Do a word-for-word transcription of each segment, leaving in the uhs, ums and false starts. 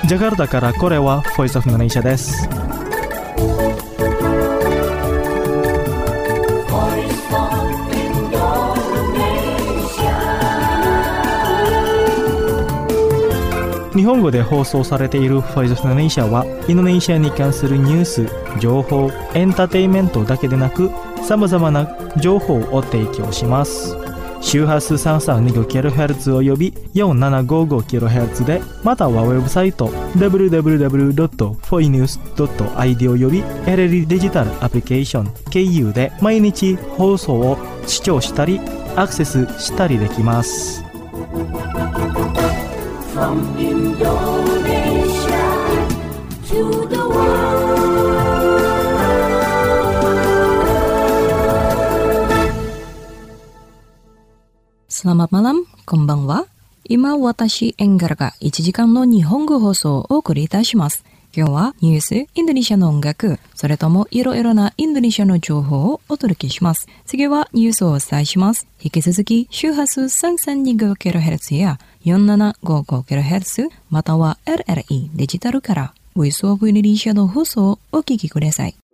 ジャカルタからこれはボイスオフインドネシアです。日本語で放送されているボイスオフインドネシアはインドネシアに関するニュース、情報、エンターテインメントだけでなくさまざまな情報を提供します。周波数 さんさんにごキロヘルツ および よんななごごキロヘルツ で、またはウェブサイト ダブリューダブリューダブリュードットフォイニュースドットアイディー および エルエル デジタルアプリケーション経由で毎日放送を視聴したりアクセスしたりできます。From Indonesia to the world. Selamat malam, konbanwa. 今私エンガルがいちじかんの日本語放送をお送りいたします。今日はニュース、インドネシアの音楽、それともいろいろなインドネシアの情報をお届けします。次はニュースをお伝えします。引き続き周波数 さんさんにごキロヘルツ や よんななごごキロヘルツ または エルエルイー デジタルからボイスオブインドネシアの放送をお聞きください。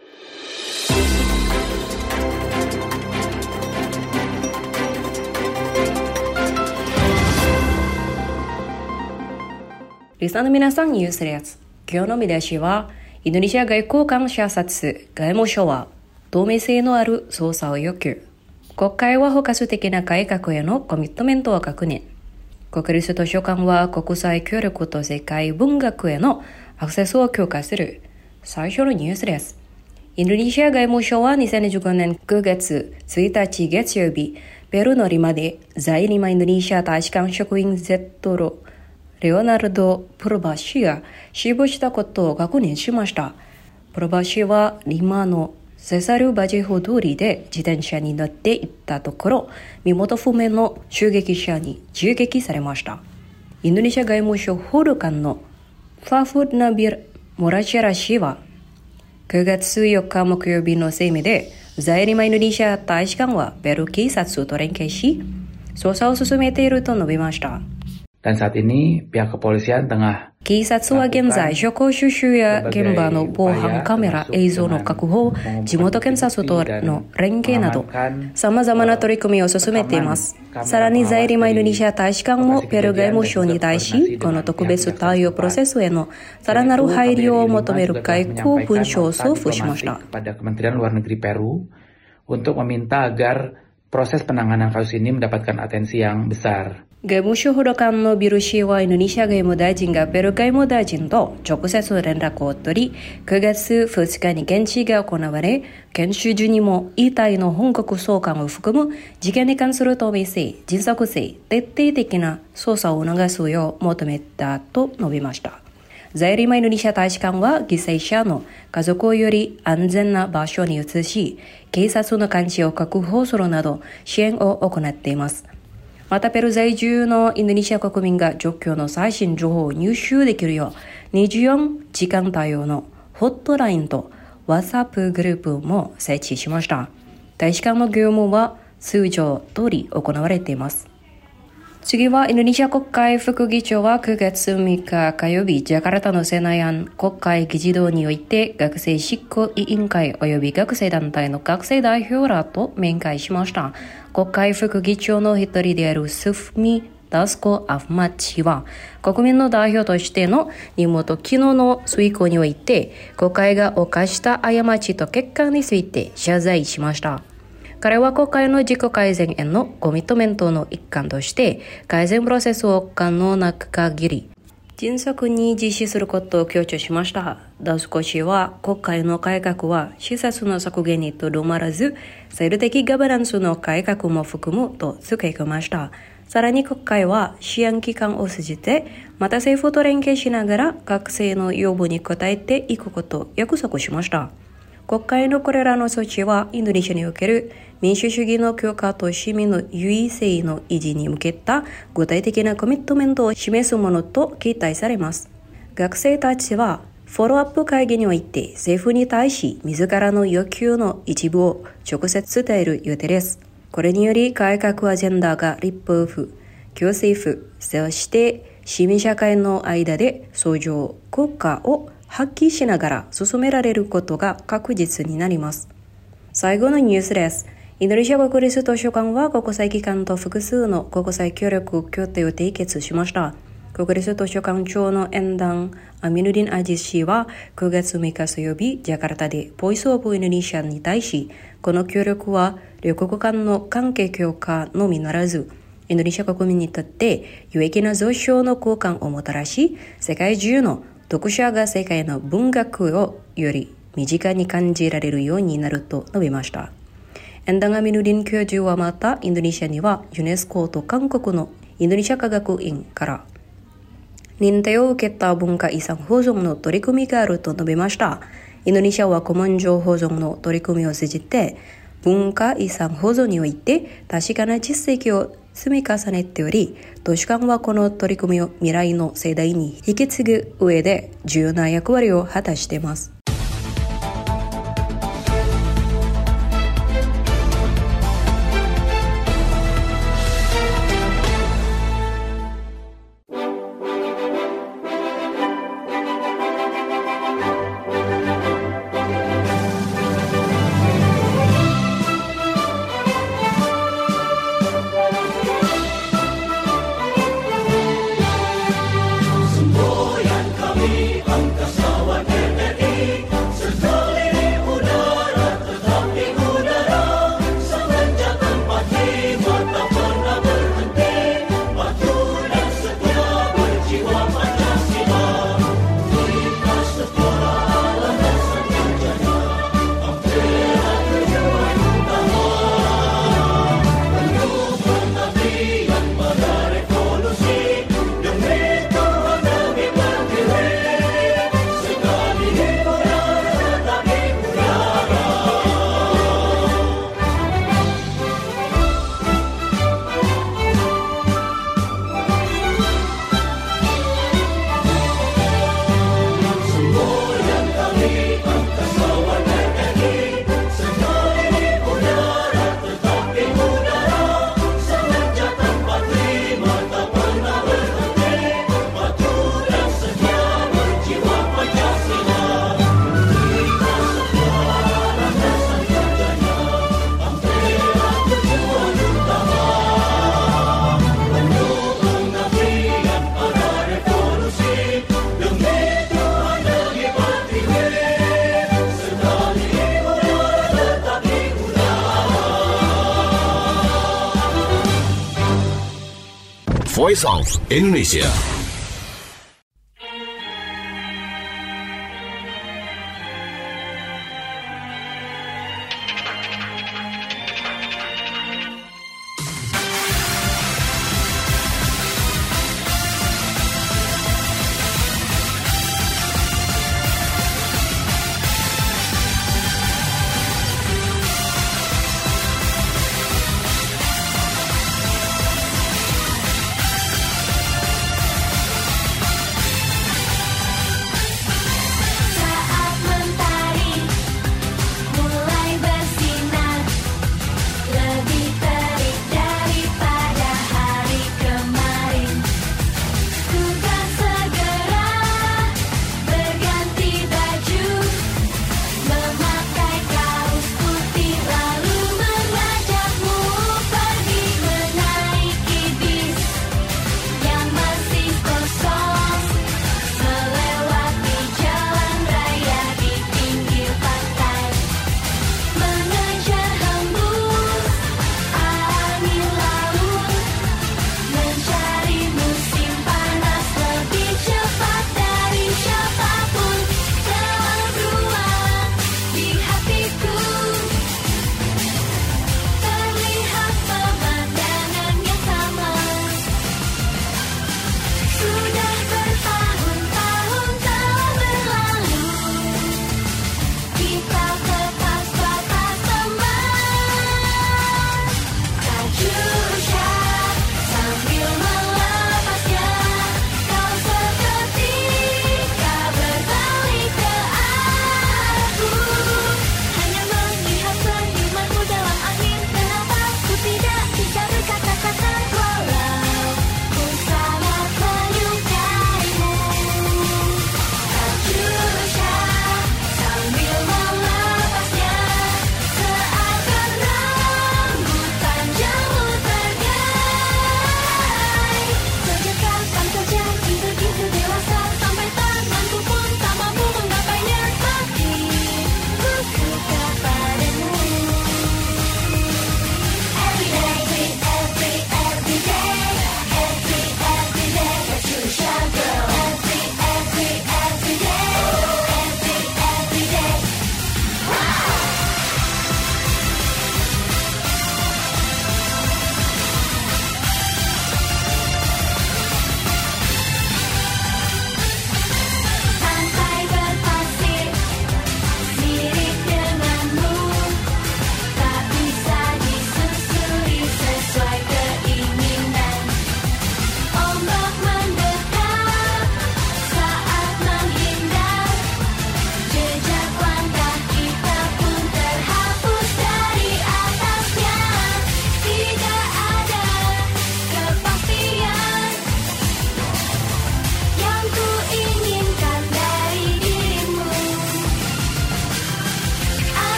リスナーの皆さん、ニュースです。今日の見出しは、インドネシア外交官射殺、外務省は透明性のある捜査を要求。国会は包括的な改革へのコミットメントを確認。国立図書館は国際協力と世界文学へのアクセスを強化する。最初のニュースです。インドネシア外務省はにせんじゅうごねんくがつついたち月曜日、ペルーのリマで在リマインドネシア大使館職員 Z ロレオナルド・プロバ氏が死亡したことを確認しました。プロバ氏はリマのセサル・バジェホ通りで自転車に乗って行ったところ、身元不明の襲撃者に銃撃されました。インドネシア外務省報道官のファフッナビル・モラチェラ氏はくがつよっか木曜日の声明で、在リマインドネシア大使館はペルー警察と連携し、捜査を進めていると述べました。 Dan saat ini pihak kepolisian tengah 警察は現在、証拠収集や現場の防犯カメラ映像の確保、地元検察との連携など、様々な取り組みを進めています。さらに在リマインドネシア大使館もペルー外務省に対し、この特別対応プロセスへのさらなる配慮を求める外交文書を送付しました。 pada Kementerian Luar Negeri Peru untuk meminta agar proses penanganan kasus ini mendapatkan atensi yang besar。 外務省報道官のビル氏はインドネシア外務大臣がペルー外務大臣と直接連絡を取り、くがつふつかに現地が行われ、研修中にも遺体の本国送還を含む事件に関する透明性、迅速性、徹底的な捜査を促すよう求めたと述べました。在リマインドネシア大使館は犠牲者の家族をより安全な場所に移し、警察の監視を確保するなど支援を行っています。またペルー在住のインドネシア国民が状況の最新情報を入手できるようにじゅうよじかん対応のホットラインと WhatsApp グループも設置しました。大使館の業務は通常通り行われています。次はインドネシア国会副議長はくがつみっか火曜日、ジャカルタのセナヤン国会議事堂において学生執行委員会及び学生団体の学生代表らと面会しました。国会副議長の一人であるスフミ・ダスコ・アフマッチは国民の代表としての任務と機能の遂行において国会が犯した過ちと結果について謝罪しました。彼は国会の自己改善へのコミットメントの一環として改善プロセスを可能な限り迅速に実施することを強調しました。ダスコ氏は国会の改革は施設の削減にとどまらず制度的ガバナンスの改革も含むと付け加えました。さらに国会は支援機関を通じてまた政府と連携しながら学生の要望に応えていくことを約束しました。国会のこれらの措置はインドネシアにおける民主主義の強化と市民の優位性の維持に向けた具体的なコミットメントを示すものと期待されます。学生たちはフォローアップ会議において政府に対し自らの要求の一部を直接伝える予定です。これにより改革アジェンダが立法府、行政府、そして市民社会の間で相乗効果を発揮しながら進められることが確実になります。最後のニュースです。インドネシア国立図書館は国際機関と複数の国際協力協定を締結しました。国立図書館長のエンダン・アミヌディン・アジズ氏はくがつむいか水曜日、ジャカルタでボイスオブインドネシアに対し、この協力は両国間の関係強化のみならず、インドネシア国民にとって有益な上昇の交換をもたらし、世界中の読者が世界の文学をより身近に感じられるようになると述べました。エンダン・アミヌディン教授はまた、インドネシアにはユネスコと韓国のインドネシア科学院から認定を受けた文化遺産保存の取り組みがあると述べました。インドネシアは古文書保存の取り組みを通じて、文化遺産保存において確かな実績を積み重ねており、図書館はこの取り組みを未来の世代に引き継ぐ上で重要な役割を果たしています。 Voice of Indonesia.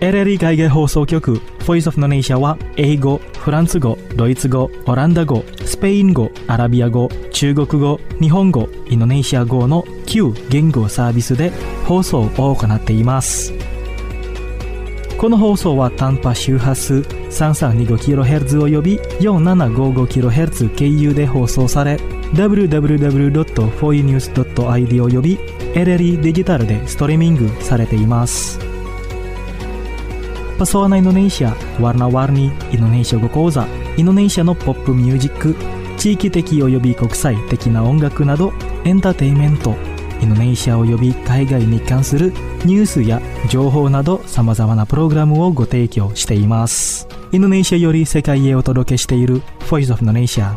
エルエルイ 海外放送局 Voice of Indonesia は英語、フランス語、ドイツ語、オランダ語、スペイン語、アラビア語、中国語、日本語、インドネシア語のきゅう言語サービスで放送を行っています。この放送は短波周波数 さんさんにごキロヘルツ を呼び よんななごごキロヘルツ 経由で放送され ダブリューダブリューダブリュードットフォーユーニュースドットアイディー を呼び エルエルイ デジタルでストリーミングされています。Pesona Indonesia, warna-warni Indonesia語講座、インドネシアのポップミュージック、地域的及び国際的な音楽などエンターテインメント、インドネシア及び海外に関するニュースや情報など様々なプログラムをご提供しています。インドネシアより世界へお届けしている Voice of Indonesia。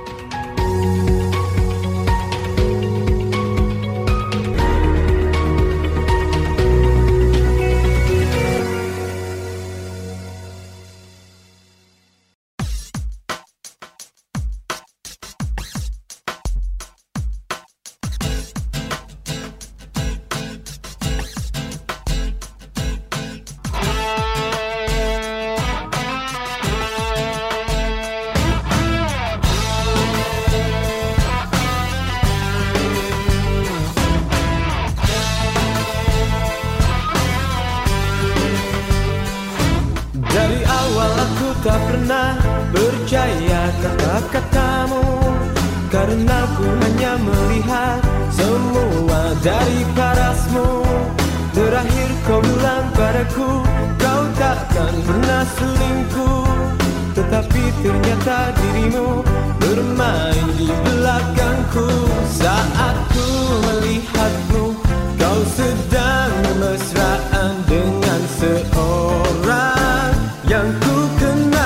Tak pernah percaya kata-katamu, karena ku hanya melihat semua dari parasmu. Terakhir kau bilang padaku, kau takkan pernah selingkuh, tetapi ternyata dirimu bermain di belakangku. Saat ku melihatmu, kau sedang mesraan dengan seorang yang ku kenal.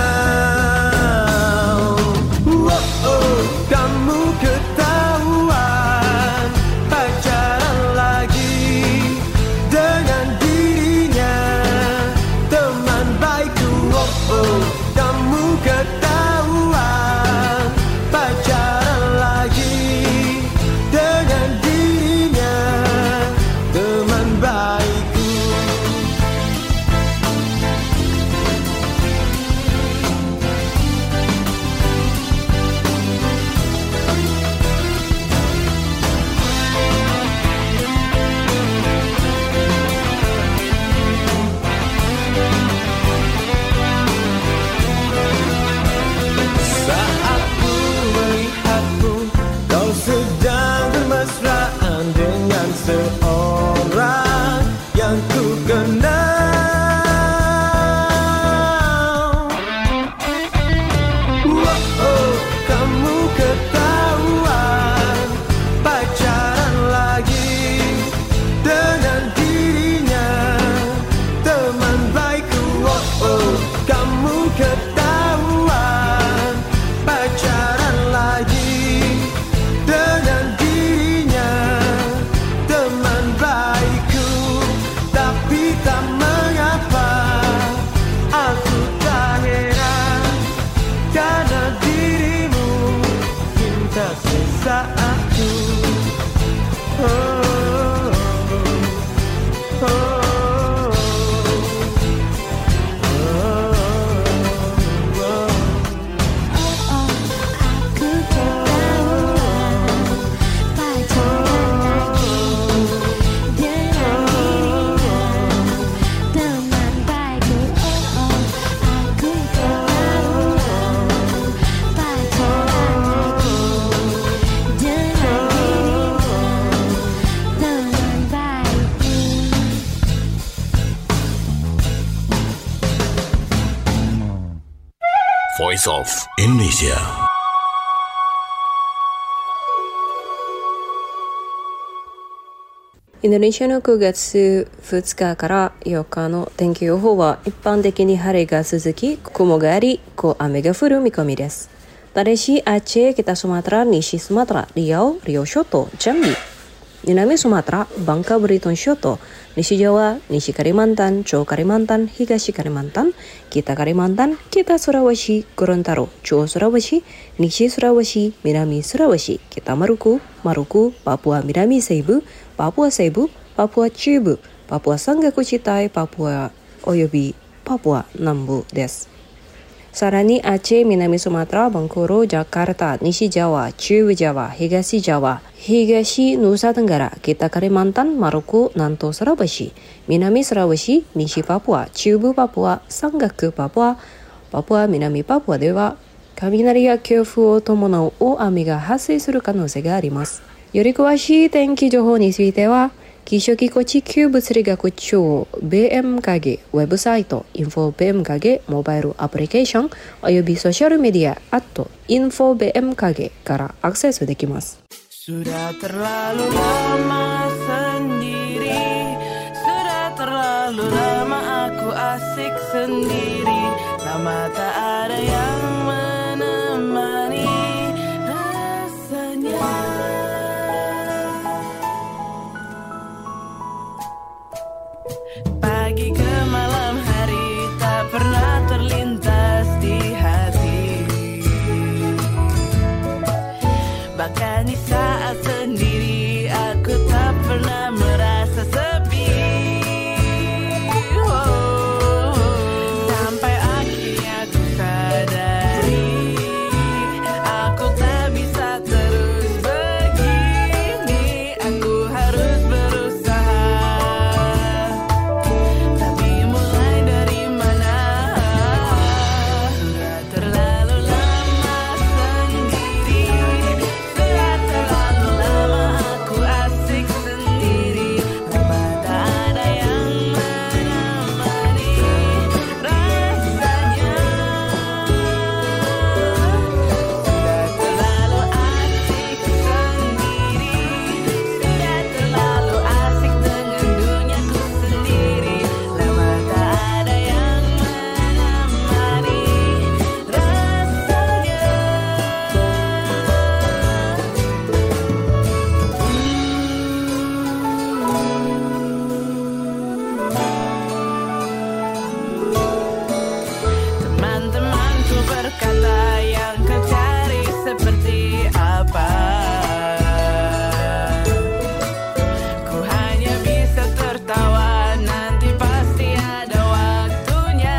Oh, oh, kamu ketahuan pacaran lagi dengan dirinya, teman baikku. Oh, oh, kamu ketahuan pacaran lagi dengan dirinya, teman baikku. Saat ku melihatmu, kau sedang bermesraan dengan seorang yang ku kenal. Oh, oh, kamu ketahuan pacaran lagi dengan dirinya, teman baikku. Oh, oh, kamu ketahuan pacaran lagi dengan dirinya, teman baikku. Tapi tak mengapa, aku tak heran, karena dirimu cinta sesaatku. Oh, oh, oh, oh. Aku ketahuan pacaran lagi dengan dirinya, teman baikku. Oh, oh, aku ketahuan pacaran lagi dengan dirinya, teman baikku. Voice of Indonesia. インドネシアのくがつふつかからよっかの天気予報は一般的に晴れが続き、雲があり、小雨が降る見込みです。ただし、Aceh, Kita Sumatera,西スマトラ、Riau, Riau Shoto, Jambi,南スマトラ、Bangka Belitung Shoto, 西Jawa, 西Kalimantan, Jawa Kalimantan, 東 Kalimantan, Kita Kalimantan, Kita Sulawesi, Gorontalo, Jawa Sulawesi, 西 Sulawesi, 南 Sulawesi, Kita Maluku, Maluku, Papua Minami Seibu, Papua Seibu, Papua Cibu, Papua Sangga Kucitai, Papua およびパプア南部です。さらにアチェ、南スマトラ、バンコロ、ジャカルタ、西ジャワ、中部ジャワ、東ジャワ、東ヌサテンガラ、北カリマンタン、マロコ、南東スラバシ、南スラバシ、西パプア、中部パプア、山岳パプア、パプア、南パプアでは雷や強風を伴う大雨が発生する可能性があります。より詳しい天気情報については、気象機構地球物理学庁 ビーエムケーゲー ウェブサイト インフォ ビーエムケーゲー モバイルアプリケーションおよびソーシャルメディア アット インフォ ビーエムケーゲー からアクセスできます。 Sudah terlalu lama sendiri, sudah terlalu lama aku asik sendiri, lama tak ada yang menemani rasanya. Pagi ke malam hari tak pernah terlintas di hati, bahkan di saat sendiri aku tak pernah merasa sepi. Oh, sampai akhirnya aku sadari aku tak bisa terus begini, aku harus berusaha. Tapi mulai dari mana? Sudah terlalu lama sendiri, sudah terlalu lama aku asik sendiri, lama tak ada yang menemani rasanya. Sudah terlalu asik sendiri, sudah terlalu asik dengan duniaku sendiri, lama tak ada yang menemani rasanya. Teman-temanku berkata yang kau cari seperti apa, ku hanya bisa tertawa, nanti pasti ada waktunya.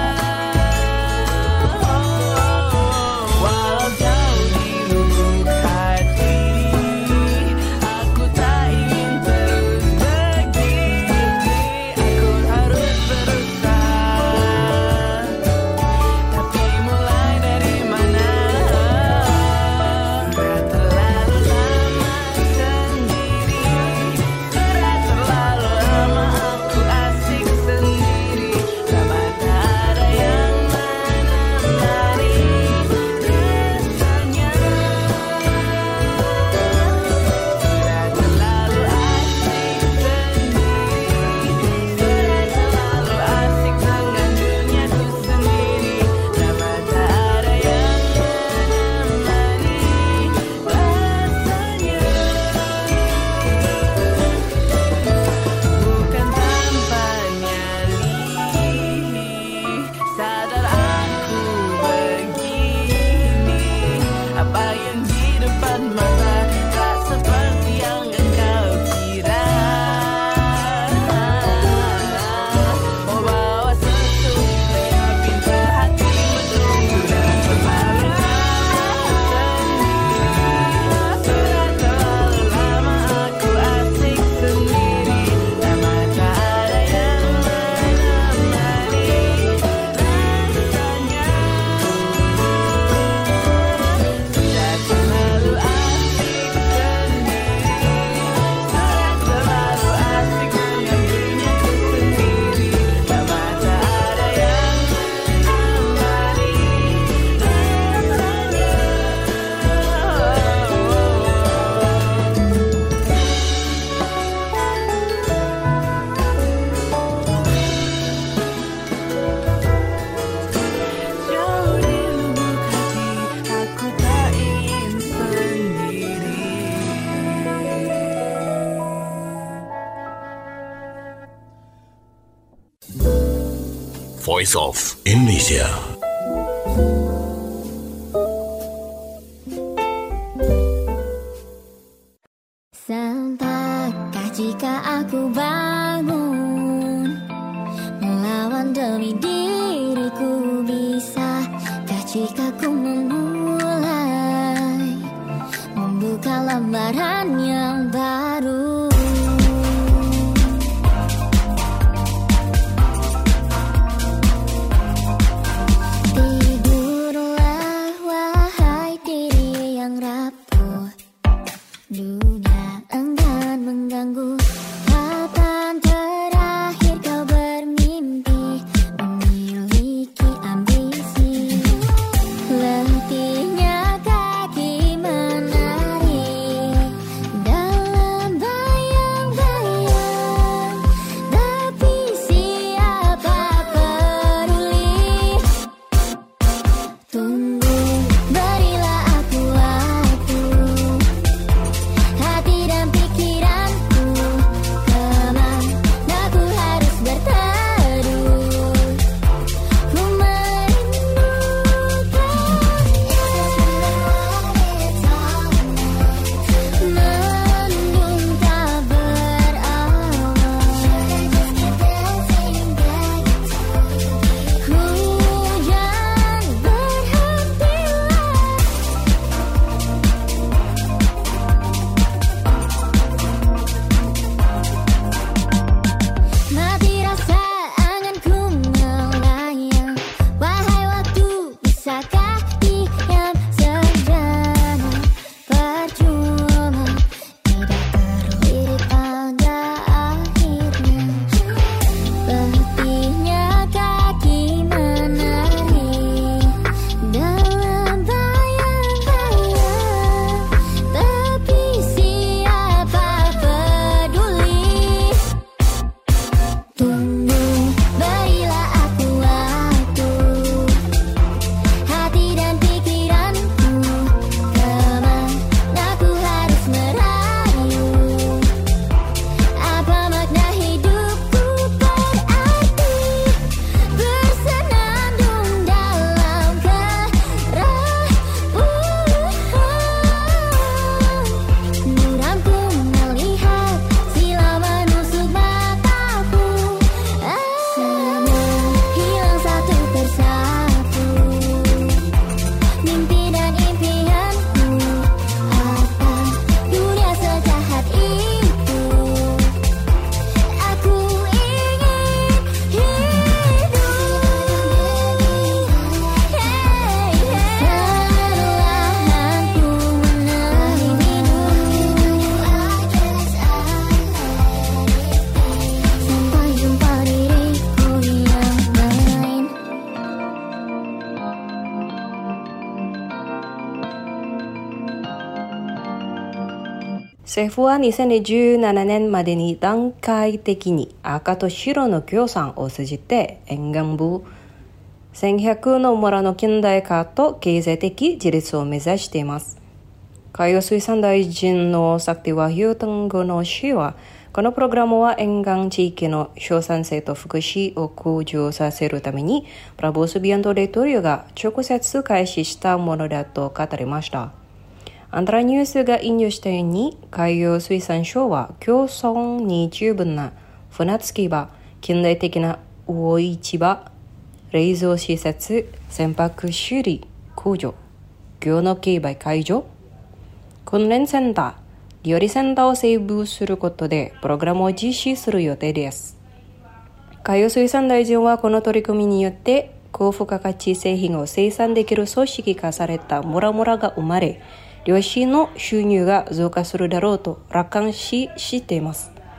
Walau jauh di lubuk hati, aku tak ingin terus begini, aku harus berusaha. Tapi mulai dari mana? Sudah terlalu lama sendiri, sudah terlalu lama aku asik sendiri, lama tak ada yang menemani rasanya. Sudah terlalu asik sendiri, sudah terlalu asik dengan duniaku sendiri, lama tak ada yang menemani rasanya. Bukan tanpa nyali, sadar aku begini, apa yang di depan mata tak seperti yang engkau kira. Oh, bawa sesuatu yang pintar hatimu sudah terlalu lama sendiri, sudah terlalu lama aku asik sendiri, lama tak ada yang menemani rasanya. Sudah terlalu asik sendiri, sudah terlalu asik dengan duniaku sendiri, lama tak ada yang menemani rasanya. Jauh di lubuk hati aku tak ingin sendiri. Voice of Indonesia. Sempatkan jika aku bangun melawan lamaran yang baru. Tidurlah wahai diri yang rapuh, dunia enggan mengganggu. Kapan terakhir kau bermimpi memiliki ambisi? Letihnya kaki menari dalam bayang-bayang, tapi siapa peduli? Tunggu, berilah aku waktu, hati dan pikiranku kemana ku harus berteduh. Ku merindukan mendung tak berawal, hujan berhentilah. Mati rasa anganku melayang, wahai waktu, bisakah diam sejenak? Percuma, tidak terlirik pada akhirnya. Letihnya kaki menari dalam bayang-bayang, tapi siapa peduli? Tunggu, berilah aku waktu, hati dan pikiranku kemana ku harus merayu? Apa makna hidupku berarti bersenandung dalam kerapuhan? Muramku melihat silau menusuk mataku, semua hilang satu persatu. Mimpi dan impianku, apa dunia sejahat itu? Aku ingin hidup. Perlahan ku menarik minum, sampai jumpa diriku yang lain. 政府はにせんじゅうななねんまでに段階的に赤と白の協賛を通じて沿岸部せんひゃくの村の近代化と経済的自立を目指しています。海洋水産大臣のsakti Wahyu Tenggono氏は、このプログラムは沿岸地域の生産性と福祉を向上させるためにプラボスビアンドレトリオが直接開始したものだと語りました。アンダラニュースが引用したように、海洋水産省は競争に十分な船着き場、近代的な魚市場、冷蔵施設、船舶修理、工場、業の競売会場、訓練センター、料理センターを整備することでプログラムを実施する予定です。海洋水産大臣はこの取り組みによって高付加価値製品を生産できる組織化された村々が生まれ、漁師の収入が増加するだろうと楽観視しています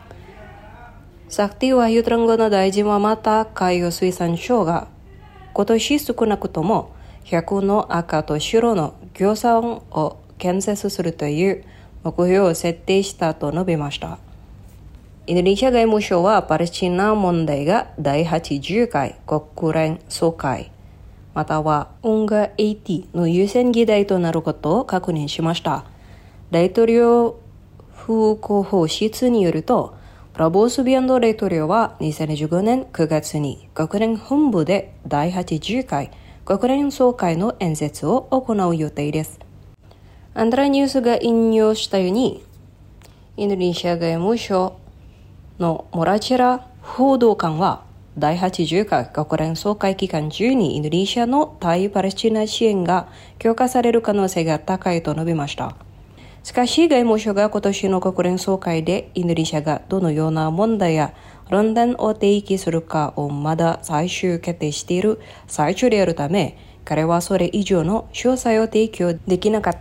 。sakti Wahyu Tenggono大臣はまた、海洋水産省が今年少なくともひゃくの赤と白の漁船を建設するという目標を設定したと述べました。インドネシア外務省はパレスチナ問題がだいはちじゅうかい国連総会またはオンガエイティの優先議題となることを確認しました。大統領府広報室によると、プラボースビアンド大統領はにせんじゅうごねんくがつに国連本部でだいはちじゅうかい国連総会の演説を行う予定です。アンダラニュースが引用したように、インドネシア外務省のモラチェラ報道官はだいはちじゅうかい国連総会期間中にインドネシアの対パレスチナ支援が強化される可能性が高いと述べました。 しかし外務省が今年の国連総会でインドネシアがどのような問題や論点を提起するかをまだ最終決定している最中であるため、彼はそれ以上の詳細を提供できなかった。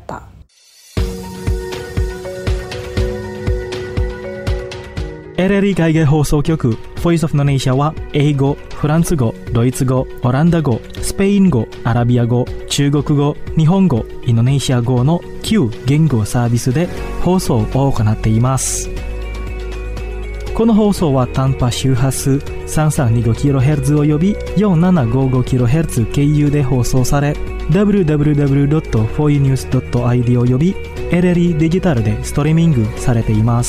エルエルイー 海外放送局 Voice of Indonesia は英語、フランス語、ドイツ語、オランダ語、スペイン語、アラビア語、中国語、日本語、インドネシア語のきゅう言語サービスで放送を行っています。この放送は短波周波数 さんさんにごキロヘルツ および よんななごごキロヘルツ 経由で放送され ダブリューダブリューダブリュードットフォーユーニュースドットアイディー および エルエルイー デジタルでストリーミングされています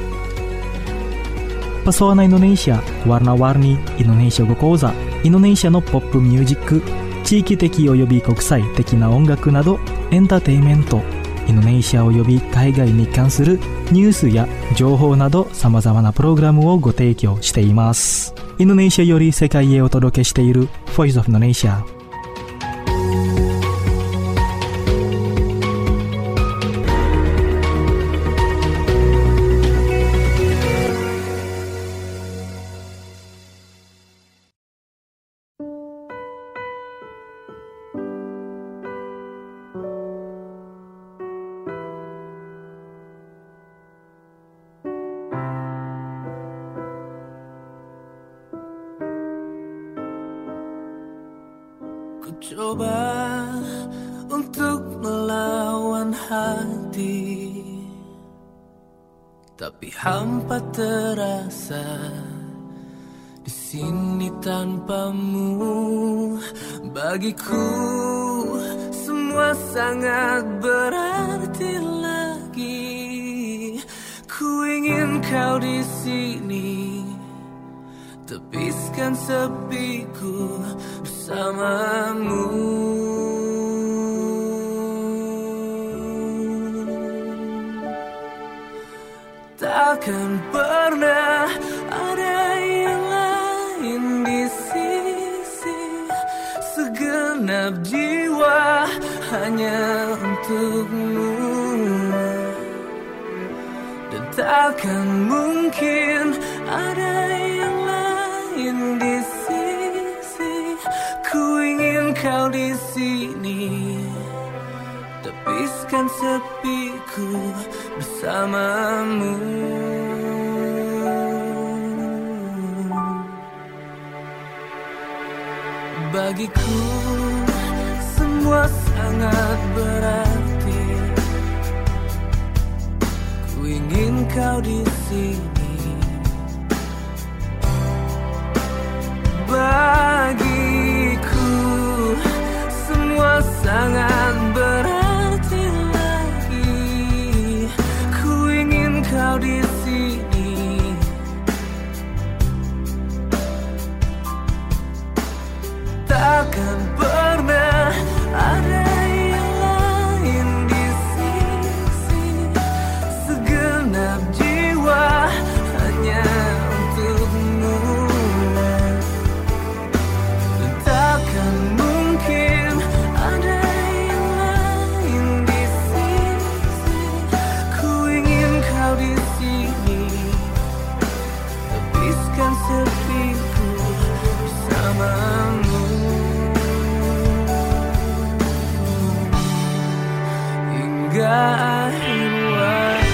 。Pesona Indonesia, warna-warni Indonesia語講座、インドネシアのポップミュージック、地域的および国際的な音楽などエンターテインメント、インドネシアおよび海外に関するニュースや情報など様々なプログラムをご提供しています。インドネシアより世界へお届けしている Voice of Indonesia。 Coba untuk melawan hati, tapi hampa terasa di sini tanpamu. Bagiku semua sangat berarti lagi. Ku ingin kau di sini, tepiskan sepiku bersamamu. Takkan pernah ada yang lain di sisi, segenap jiwa hanya untukmu. Dan takkan mungkin ada yang lain di sisi. Ku ingin kau di sini, tepiskan sepiku bersamamu. Bagiku semua sangat berarti. Ku ingin kau di sini. Bagiku semua sangat berarti lagi. Ku ingin kau di sini. Takkan pernah ada yang lain di sisi, segenap jiwa hanya untukmu. Dan takkan mungkin ada yang lain di sisi. Ku ingin kau di sini, tepiskan sepiku bersamamu. Hingga akhir waktu.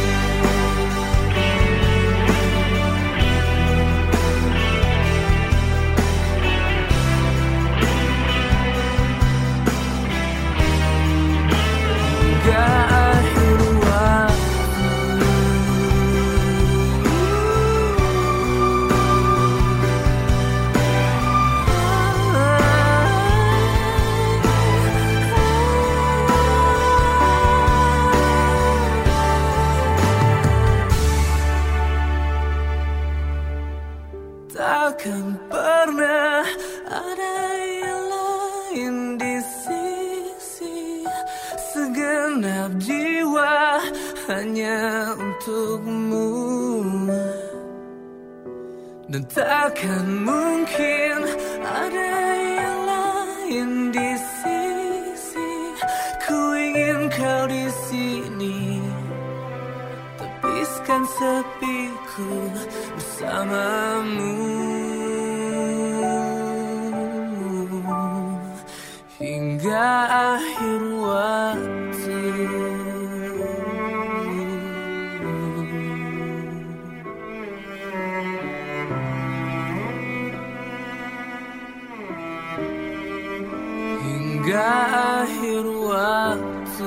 Hingga akhir waktu. Takkan pernah ada yang lain di sisi, segenap jiwa hanya untukmu. Dan takkan mungkin ada yang lain di sisi. Ku ingin kau di sini. sini, tepiskan sepiku bersamamu hingga akhir waktu. Hingga akhir waktu.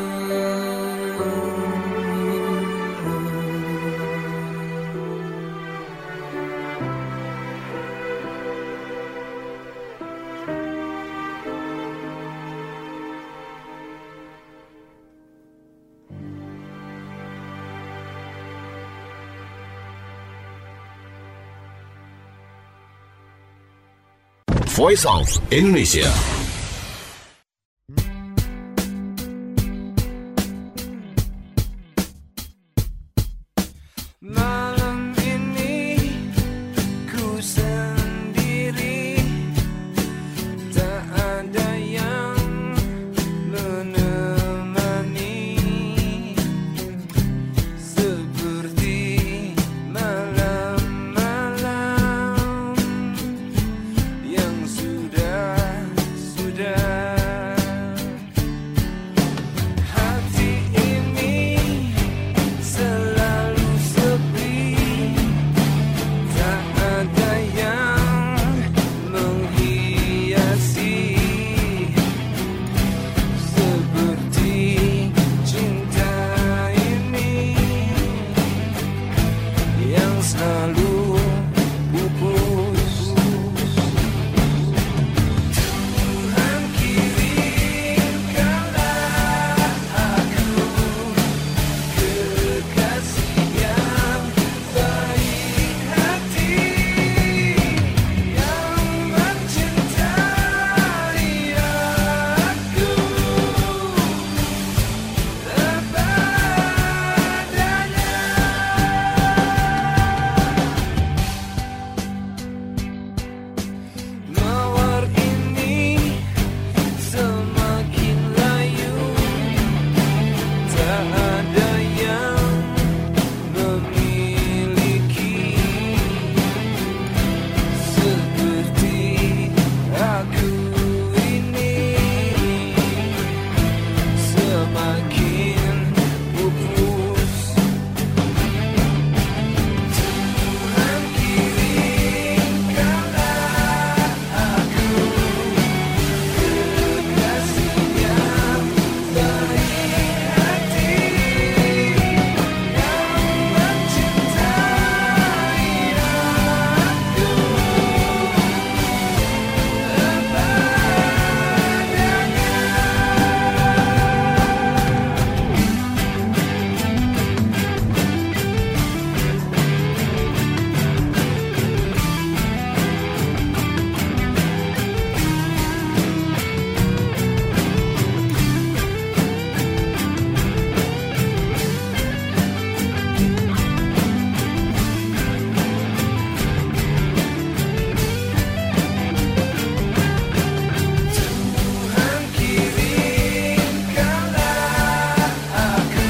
Voice of Indonesia. Malam ini ku sendiri, tak ada yang menemani, seperti malam-malam yang sudah-sudah. Hati ini selalu sepi, tak ada yang menghiasi, seperti cinta ini yang selalu pupus. Tuhan kirimkanlah aku kekasih yang baik hati, yang mencintai aku sepadanya. Mawar ini semakin layu, tak ada yang memiliki, seperti aku ini, semakin pupus. Tuhan kirimkanlah aku kekasih yang baik hati, yang mencintai aku Tuhan kirimkanlah aku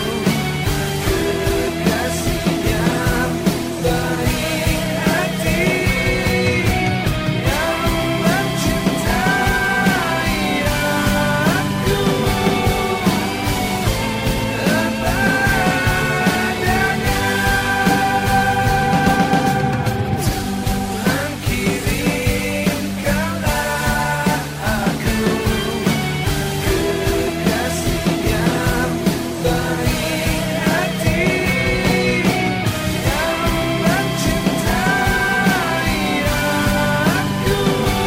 kekasih yang baik hati, yang mencintai aku sepadanya. Tuhan kirimkanlah aku kekasih yang baik hati, yang mencintai aku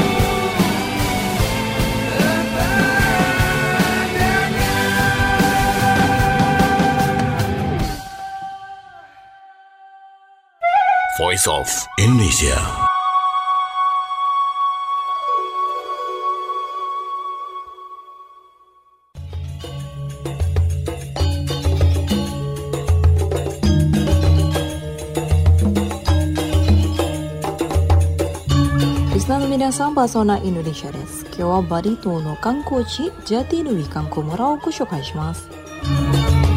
sepadanya. Voice of Indonesia. Listenerの皆さん、パーソナインドネシアです。今日はバリ島の観光地ジャティヌビ観光村をご紹介します。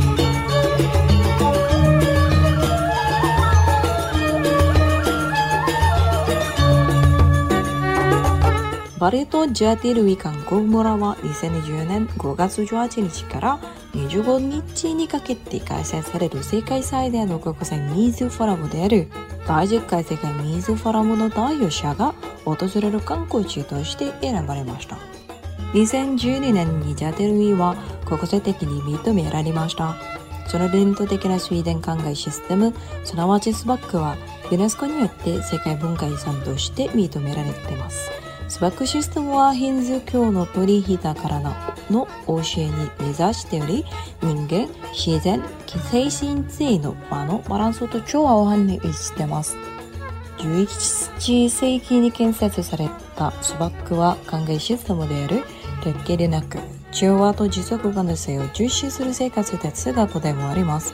バリ島ジャティルウィ観光村はにせんにじゅうねんごがつじゅうはちにちからにじゅうごにちにかけて開催される世界最大の国際水フォラムであるだいじゅっかい世界水フォラムの代表者が訪れる観光地として選ばれました。にせんじゅうにねんにジャテルウィは国際的に認められました。その伝統的な水田灌漑システム、すなわちスバックはユネスコによって世界文化遺産として認められています。スバックシステムはヒンズー教の鳥人からの教えに目指しており、人間、自然、精神性の場のバランスと調和を反映しています。じゅういちせいきに建設されたスバックは灌漑システムであるだけでなく、調和と持続可能性を重視する生活哲学でもあります。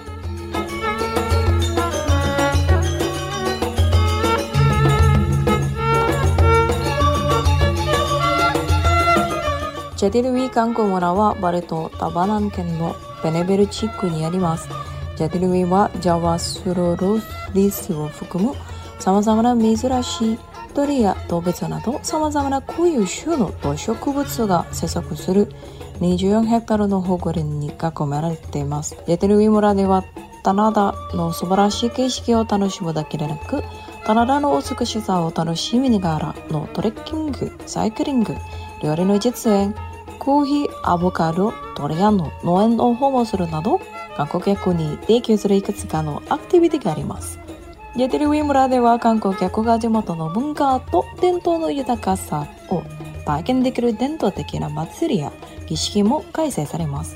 ジャティルウィ観光村はバリ島タバナン県のベネベル地区にあります。ジャティルウィはジャワスロロリスを含む様々な珍しい鳥や動物など様々な固有種の動植物が生息するにじゅうよんヘクタールの保護林に囲まれています。ジャティルウィ村では棚田の素晴らしい景色を楽しむだけでなく、棚田の美しさを楽しみながらのトレッキング、サイクリング、料理の実演、コーヒー、アボカド、ドリアンの農園を訪問するなど、観光客に提供するいくつかのアクティビティがあります。ジャティルウィ村では観光客が地元の文化と伝統の豊かさを体験できる伝統的な祭りや儀式も開催されます。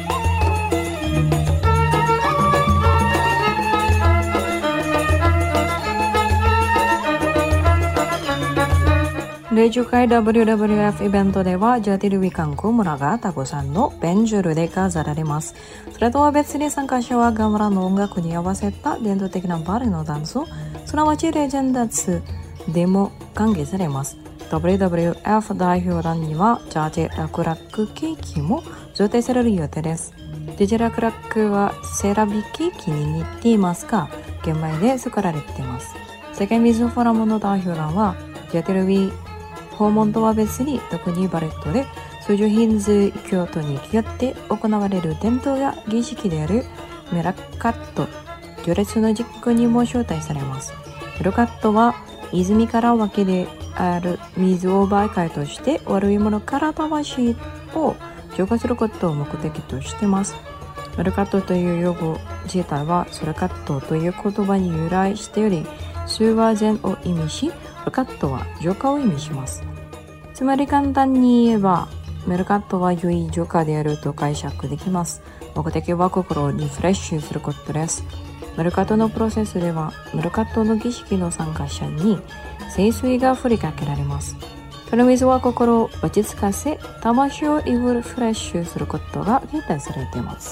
だいじゅっかい ダブリューダブリューエフ イベントではジャティルウィ観光村がたくさんのベンジュールで飾られます。それとは別に参加者はガムラの音楽に合わせた伝統的なバレエのダンス、すなわちレジェンダーツでも歓迎されます。ダブリューダブリューエフ 代表団にはジャージラクラックケーキも贈呈される予定です。ジャージラクラックはセラビケーキに似ていますが、玄米で作られています。世界水フォラムの代表団はジャティルウィ訪問とは別に特にバレットで数十ヒンズ教徒によって行われる伝統や儀式であるメラカット行列の実行にも招待されます。メラカットは泉から湧きである水を媒介として悪いものから魂を浄化することを目的としています。メラカットという用語自体はソラカットという言葉に由来しており、数は善を意味し、メルカットは浄化を意味します。つまり簡単に言えば、メルカットは良い浄化であると解釈できます。目的は心をリフレッシュすることです。メルカットのプロセスでは、メルカットの儀式の参加者に聖水が振りかけられます。その水は心を落ち着かせ、魂をリフレッシュすることが期待されています。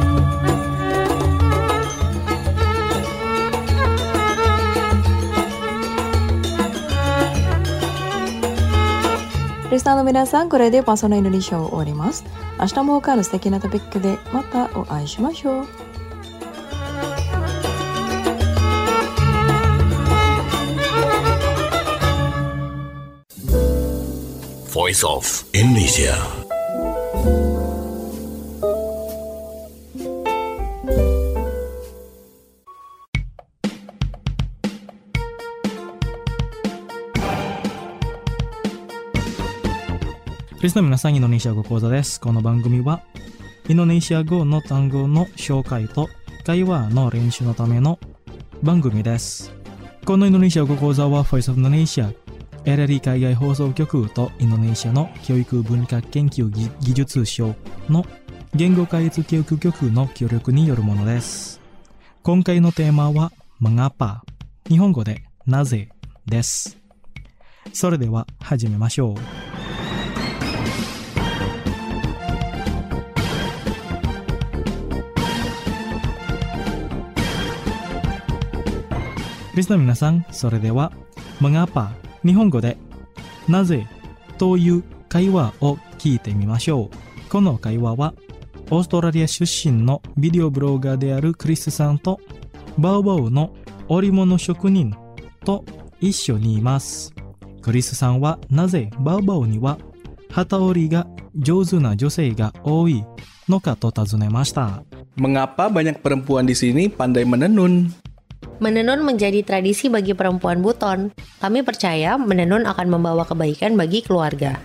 リスナーの皆さん、これでパーソナルインドネシアを終わります。明日も他の素敵なトピックでまたお会いしましょう。 Voice of Indonesia. リスナーの皆さん、インドネシア語講座です。この番組はインドネシア語の単語の紹介と会話の練習のための番組です。このインドネシア語講座は Voice of Indonesia、エルエルイー 海外放送局とインドネシアの教育文化研究技術省の言語開発教育局の協力によるものです。今回のテーマは Mengapa、日本語でなぜです。それでは始めましょう。リスナーの皆さん、それでは Mengapa、日本語でなぜという会話を聞いてみましょう。この会話はオーストラリア出身のビデオブロガーであるクリスさんとバウバウの織物職人と一緒にいます。 クリスさんはなぜバウバウには機織りが上手な女性が多いのかと尋ねました。 Mengapa banyak perempuan di sini pandai menenun? Menenun menjadi tradisi bagi perempuan Buton. Kami percaya menenun akan membawa kebaikan bagi keluarga.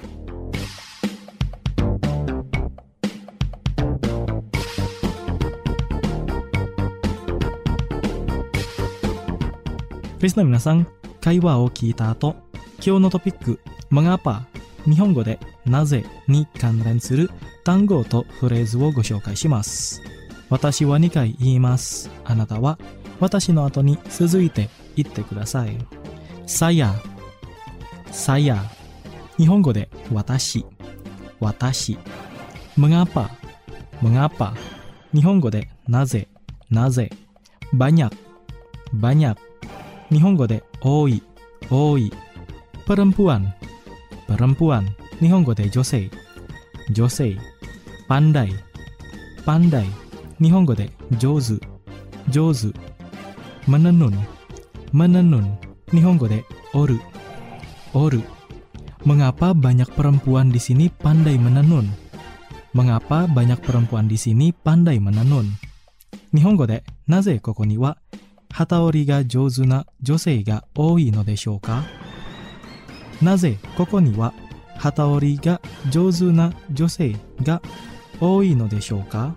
Please の皆さん、会話を聞いた後、今日のトピック、mengapa、日本語でなぜに関連する単語とフレーズをご紹介します。私はにかい言います。あなたは私の後に続いて言ってください。saya、saya、日本語で私、私。mengapa、mengapa、日本語でなぜ、なぜ。banyak、banyak、日本語で多い、多い。perempuan、perempuan、日本語で女性、女性。pandai、pandai、日本語で上手、上手。menenun、menenun、日本語で織る、織る。Mengapa banyak perempuan di sini pandai menenun? Mengapa banyak perempuan di sini pandai menenun? 日本語でなぜここには機織りが上手な女性が多いのでしょうか？なぜここには機織りが上手な女性が多いのでしょうか？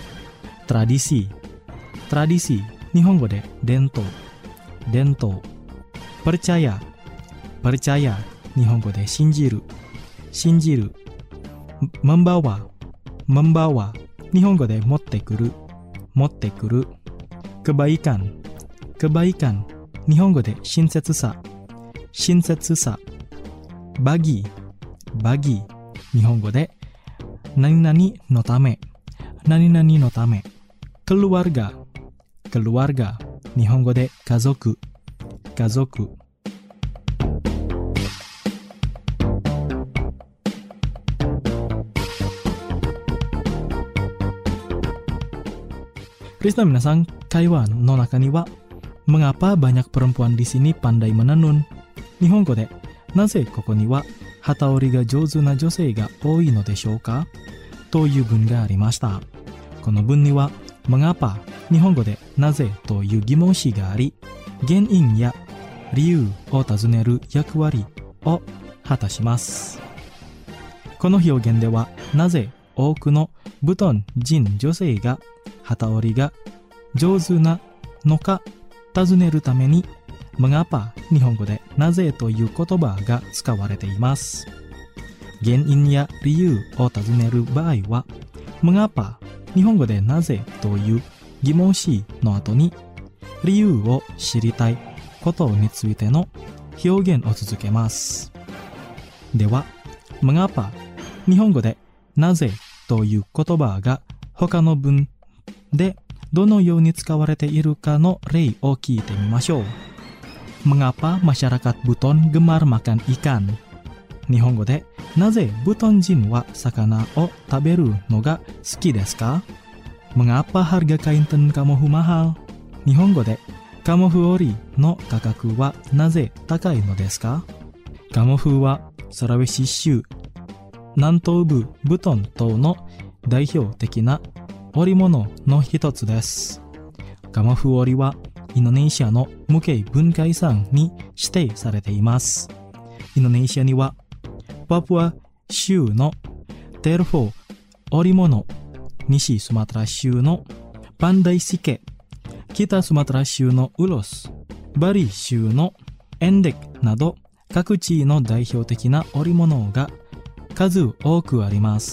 tradisi、tradisi、日本語で伝統、伝統。percaya、percaya、日本語で信じる、信じる。membawa、membawa、日本語で持ってくる、持ってくる。kebaikan、kebaikan、日本語で親切さ、親切さ。bagi、bagi、日本語で何々のため、何々のため。keluarga、keluarga、日本語で家族、家族。リスナーの皆さん、会話の中には、mengapa banyak perempuan di sini pandai menenun? 日本語で、なぜここには機織りが上手な女性が多いのでしょうか？という文がありました。この文には、mengapa、日本語でなぜという疑問詞があり、原因や理由を尋ねる役割を果たします。この表現では、なぜ多くのブトン人女性が機織りが上手なのか尋ねるために、mengapa、日本語でなぜという言葉が使われています。原因や理由を尋ねる場合は、mengapa、日本語でなぜという疑問詞の後に、理由を知りたいことについての表現を続けます。では、mengapa、日本語でなぜという言葉が他の文でどのように使われているかの例を聞いてみましょう。mengapa masyarakat Buton gemar makan ikan? 日本語でなぜブトン人は魚を食べるのが好きですか？ mengapa harga kain tenun kamofu mahal? 日本語でカモフ織りの価格はなぜ高いのですか？カモフはサラウェシ州南東部ブトン島の代表的な織物の一つです。カモフ織りはインドネシアの無形文化遺産に指定されています。インドネシアにはパプア州のテルフォ織物、西スマトラ州のパンダイシケ、北スマトラ州のウロス、バリ州のエンデクなど各地の代表的な織物が数多くあります。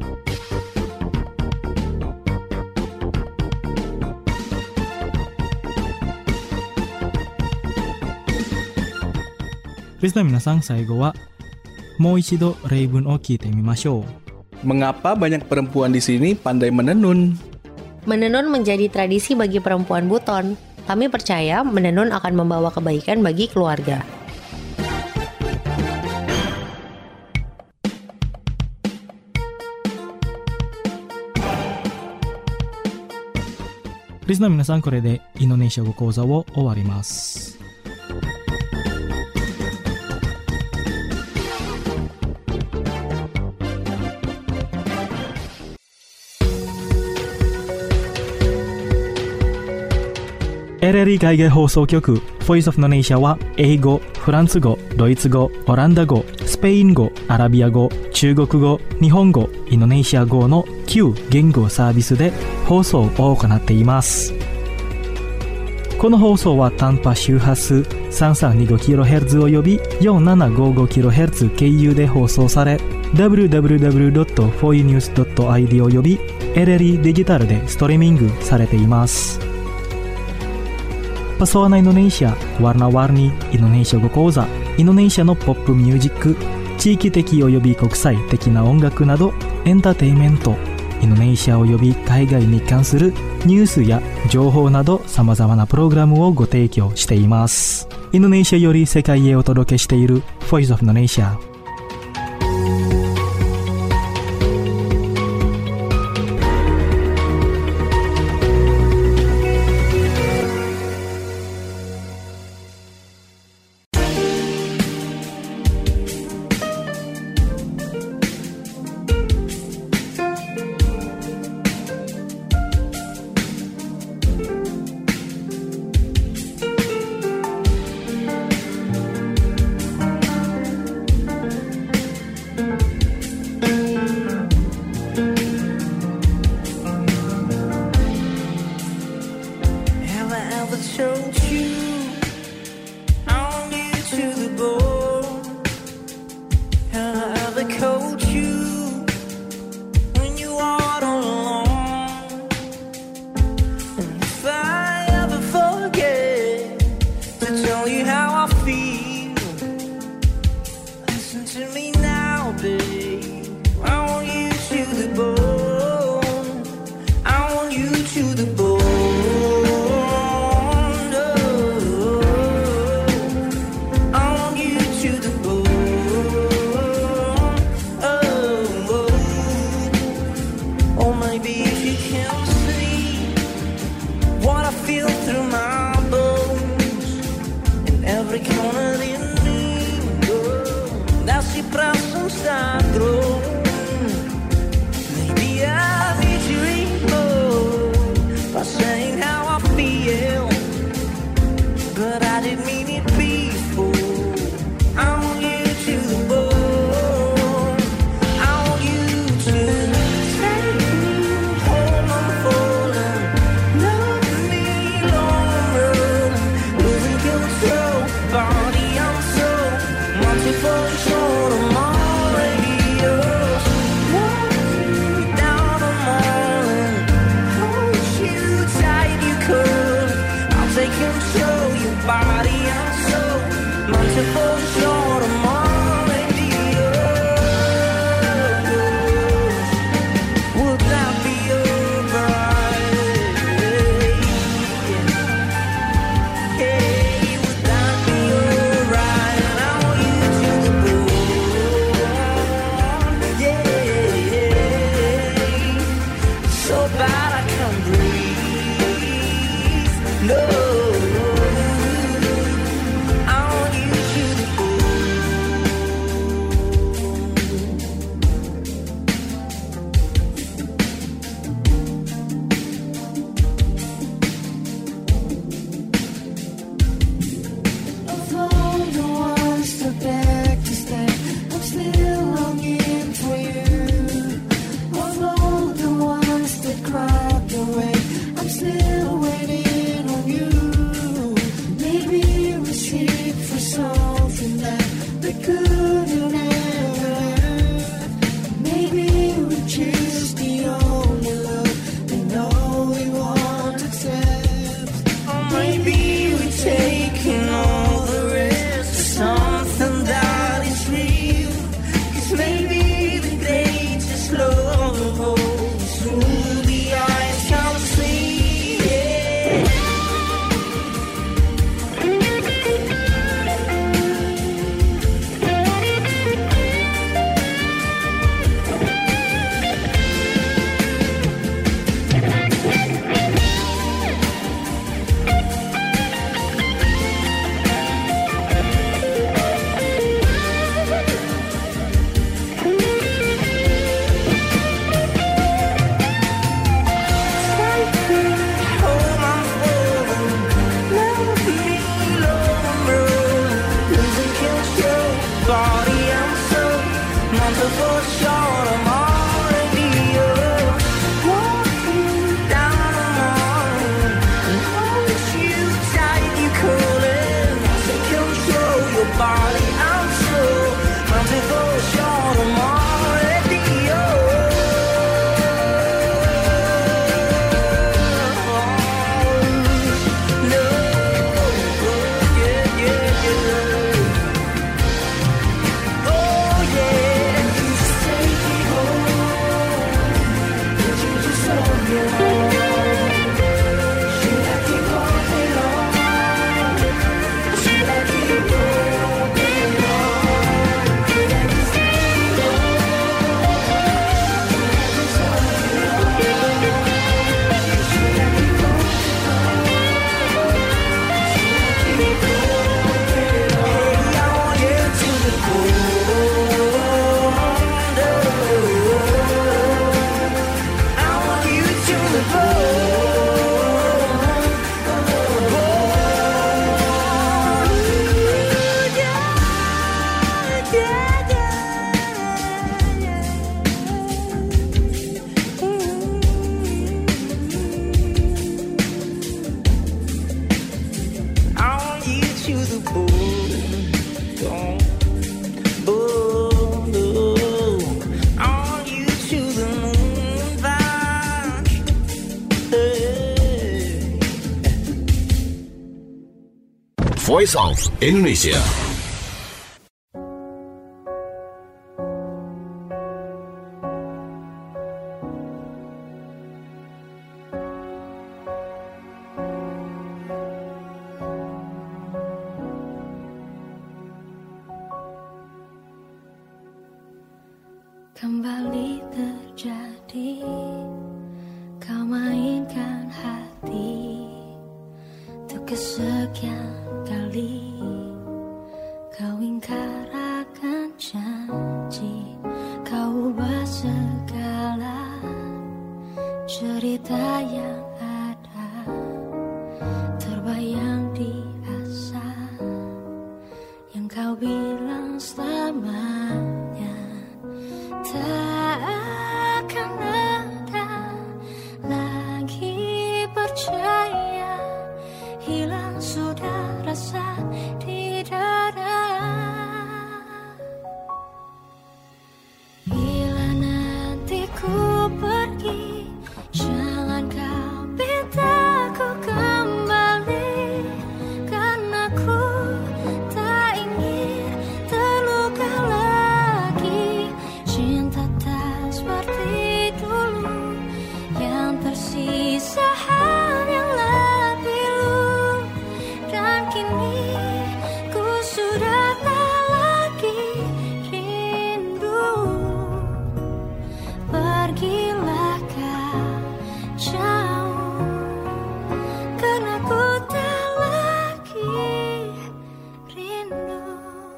リスナーの皆さん、最後はもう一度例文を聞いてみましょう。 Mengapa banyak perempuan di sini pandai menenun? Menenun menjadi tradisi bagi perempuan Buton. Kami percaya menenun akan membawa kebaikan bagi keluarga. Listener リスナーの皆さん、これでインドネシア語講座を終わります。 エルエルイ 海外放送局 Voice of Indonesia は英語、フランス語、ドイツ語、オランダ語、スペイン語、アラビア語、中国語、日本語、インドネシア語のきゅう言語サービスで放送を行っています。この放送は短波周波数 さんさんにごキロヘルツ および よんななごごキロヘルツ 経由で放送され ダブリューダブリューダブリュードットフォーユーニュースドットアイディー および エルエルイ デジタルでストリーミングされています。Pesona Indonesia, Warna-warni Indonesia 語講座、インドネシアのポップミュージック、地域的および国際的な音楽などエンターテインメント、インドネシアおよび海外に関するニュースや情報など様々なプログラムをご提供しています。インドネシアより世界へお届けしている Voice of Indonesia。 Voice of Indonesia. Kembali terjadi, kau mainkan hati untuk kesekian kali. Kau ingkar akan janji, kau ubah segala cerita yang ada, terbayang di asa yang kau bilang selamanya tak akan ada lagi. Percaya hilang sudah rasa di dada. Bila nanti ku pergi, jangan kau minta ku kembali, karena ku tak ingin terluka lagi. Cinta tak seperti dulu, yang tersisa hanyalah pilu. Dan kini ku sudah tak lagi rindu. Pergilah kau jauh, karena ku tak lagi rindu.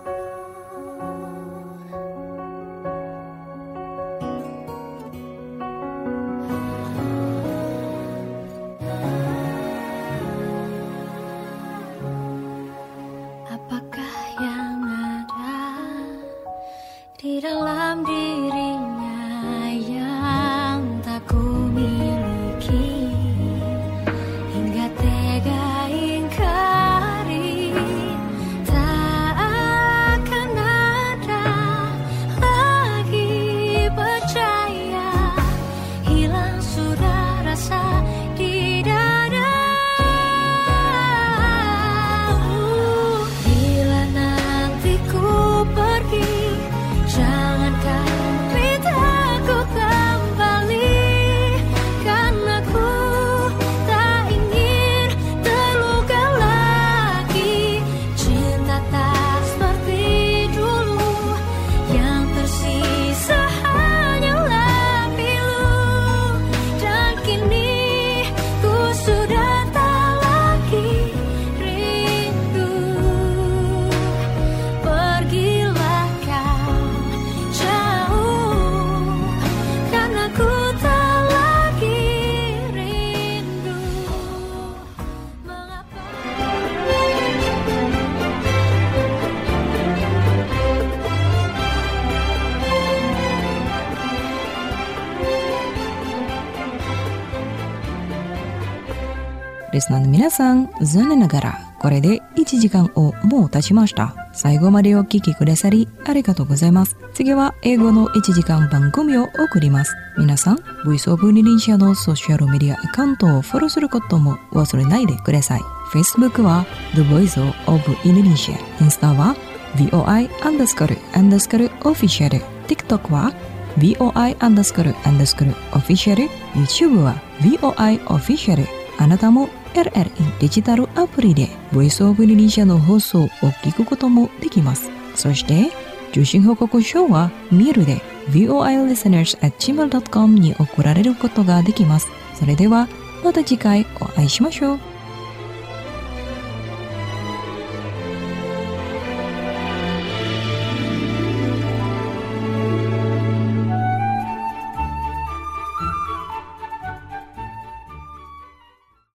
Apakah yang ada di dalam dirinya yang tak ku miliki, hingga tega ingkari. Tak akan ada lagi. Percaya hilang sudah rasa di dada. Bila nanti ku pergi, jangan kau minta ku kembali, karena ku tak ingin terluka lagi. Cinta tak seperti dulu, yang tersisa hanyalah pilu. Dan kini ku sudah tak lagi rindu. Pergilah kau jauh, karena ku tak lagi rindu. Mengapa? Listenerの皆さん、残念ながらこれでいちじかんをもう経ちました。最後までお聞きくださりありがとうございます。次は英語のいちじかん番組を送ります。皆さん、Voice of Indonesia のソーシャルメディアアカウントをフォローすることも忘れないでください。Facebook は The Voice of Indonesia、インスタは ブイオーアイ アンダースコルアンダースコルオフィシャル、TikTok は ブイオーアイ アンダースコルアンダースコルオフィシャル、YouTube は ブイオーアイ オフィシャル。あなたも エルエルイー デジタルアプリで Voice of Indonesia の放送を聞くこともできます。そして受信報告書はメールで ブイオーアイ リスナーズ アット ジーメール ドット コム に送られることができます。それではまた次回お会いしましょう。